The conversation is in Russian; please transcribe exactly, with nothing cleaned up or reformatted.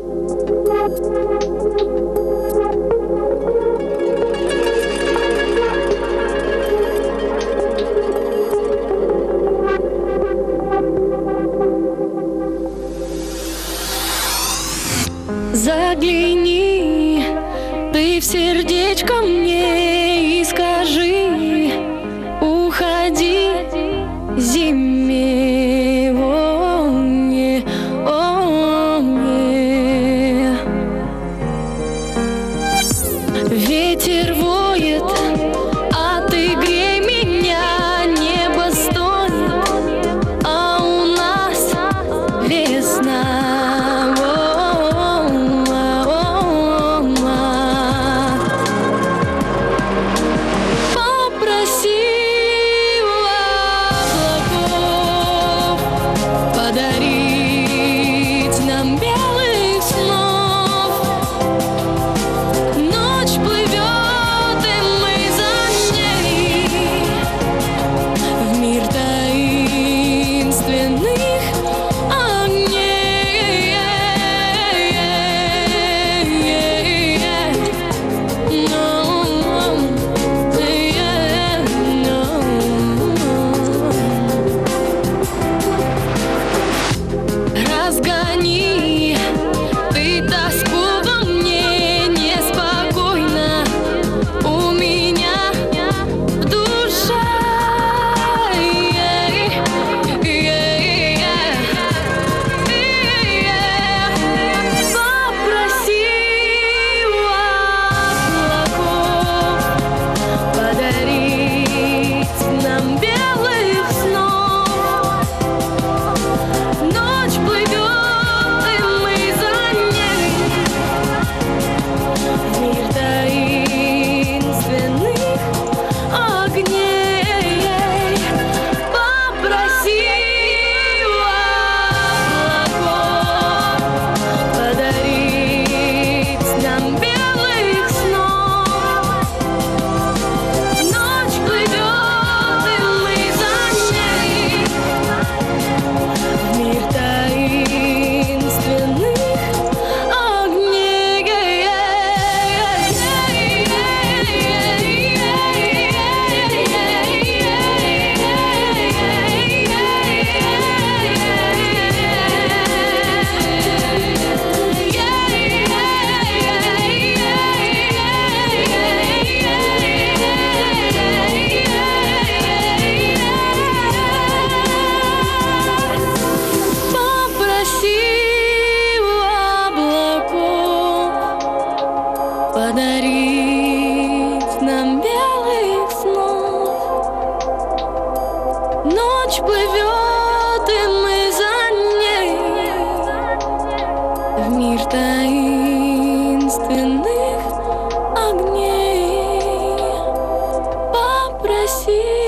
Загляни ты в сердечко мне и скажи: уходи зиме, о, не, о, не. Ветер воет, а ты грей меня, небо стонет, а у нас весна. Подарить нам белых снов. Ночь плывет, и мы за ней в мир таинственных огней. Разгони ты тоску во мне, неспокойно у меня в душе. Попроси у облаков подарить нам белых снов. Ночь плывет, подарить нам белых снов. Ночь плывет, и мы за ней в мир таинственных огней. Попроси